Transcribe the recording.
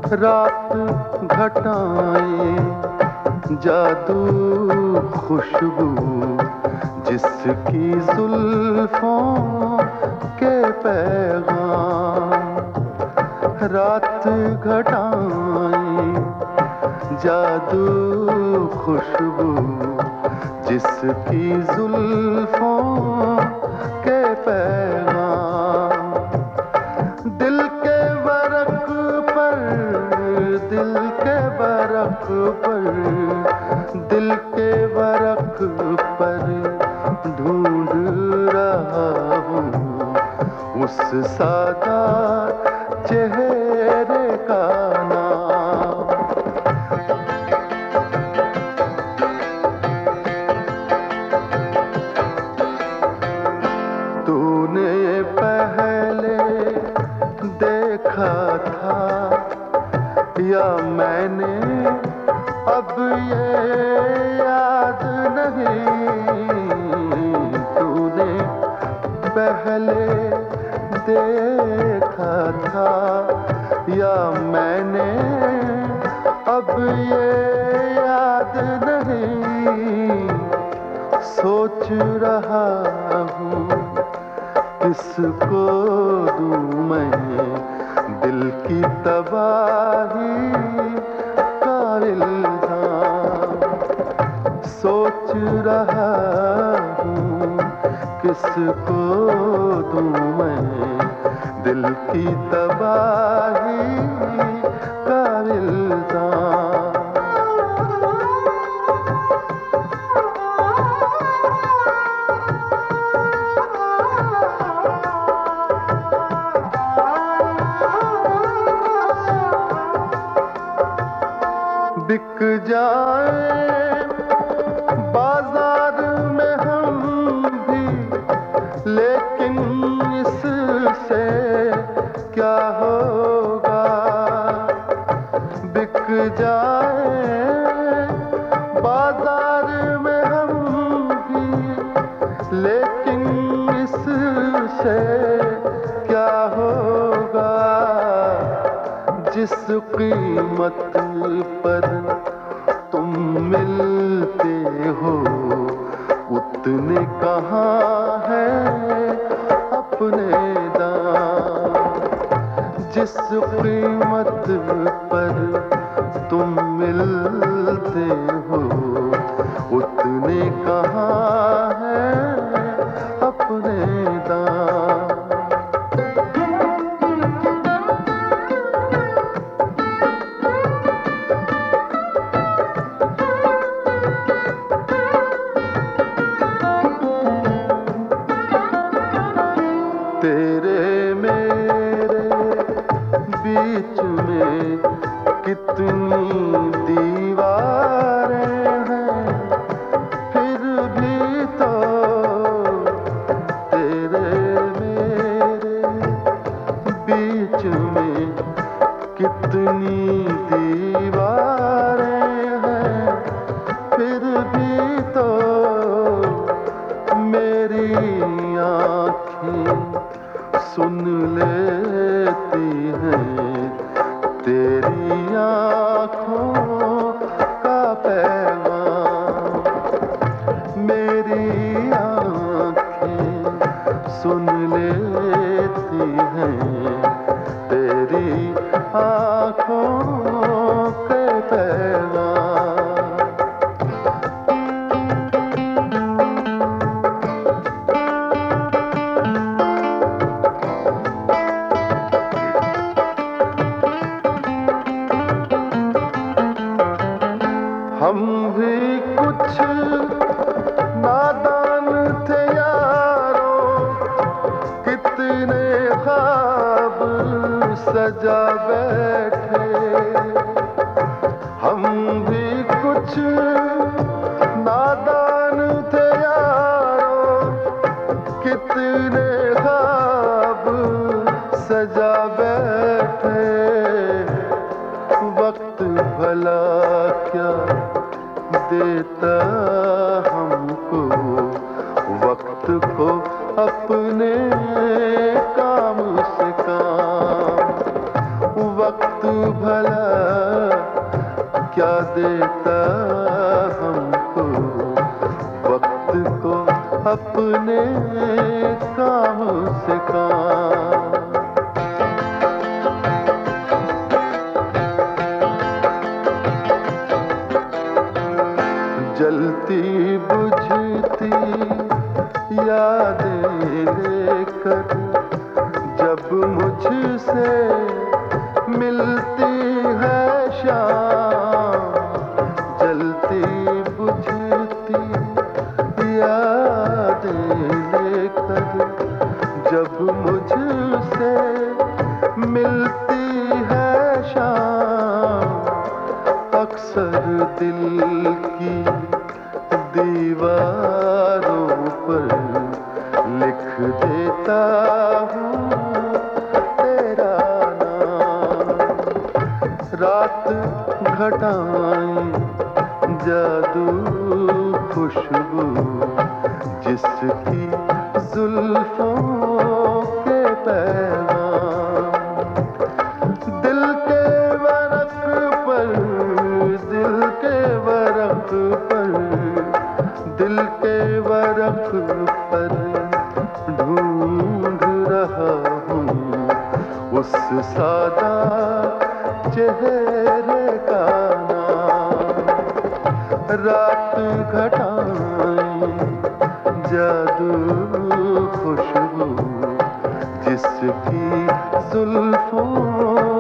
रात घटाएं जादू खुशबू जिसकी जुल्फों के पैगाम। रात घटाएं जादू खुशबू जिसकी जुल्फों के पैगाम। दिल के बरक पर, दिल के बरक पर, दिल के बरक पर ढूंढ रहा हूँ उस सादा चेहरे का नाम। तूने पहले देखा था या मैंने अब ये याद नहीं। तूने पहले देखा था या मैंने अब ये याद नहीं। सोच रहा हूँ किसको दूँ मैं दिल की तबाही का इल्जाम। सोच रहा हूँ किसको दूँ मैं दिल की तबाही का इल्जाम। बिक जाए बाजार में हम भी, लेकिन इससे क्या होगा। बिक जाए बाजार में हम भी, लेकिन इससे क्या होगा। जिस कीमत पर तुम मिलते हो उतने कहाँ हैं अपने दाम। जिस कीमत पर तुम मिलते हो उतने कहाँ हैं अपने दाम। तेरे मेरे बीच में कितनी दीवारें हैं, फिर भी तो तेरे मेरे बीच में कितनी दीवारें हैं, फिर भी तो मेरी आँखें सुन लेती हैं तेरी आँखों का पैगाम। मेरी आँखें सुन लेती हैं तेरी आँखों के पैगाम। हम भी कुछ नादान थे यारों, कितने ख्वाब सजा बैठे। हम भी कुछ नादान थे यारों, कितने ख्वाब सजा बैठे। वक्त भला क्या देता हमको, वक्त को अपने काम से काम। वक्त भला काम से काम। जलती बुझती यादें लेकर जब मुझसे मिलती है शाम। जलती बुझती यादें लेकर जब मुझसे मिलती है शाम। अक्सर दिल की दीवारों पर लिख देता हूँ तेरा नाम। रात घटाएं जादू खुशबू जिसकी जुल्फों के पैगाम। दिल के वरक पर, दिल के वरक पर, दिल के वरक पर ढूंढ रहा हूँ उस सादा चेहरे का नाम। रात घटाएं जादू खुशबू जिसकी जुल्फों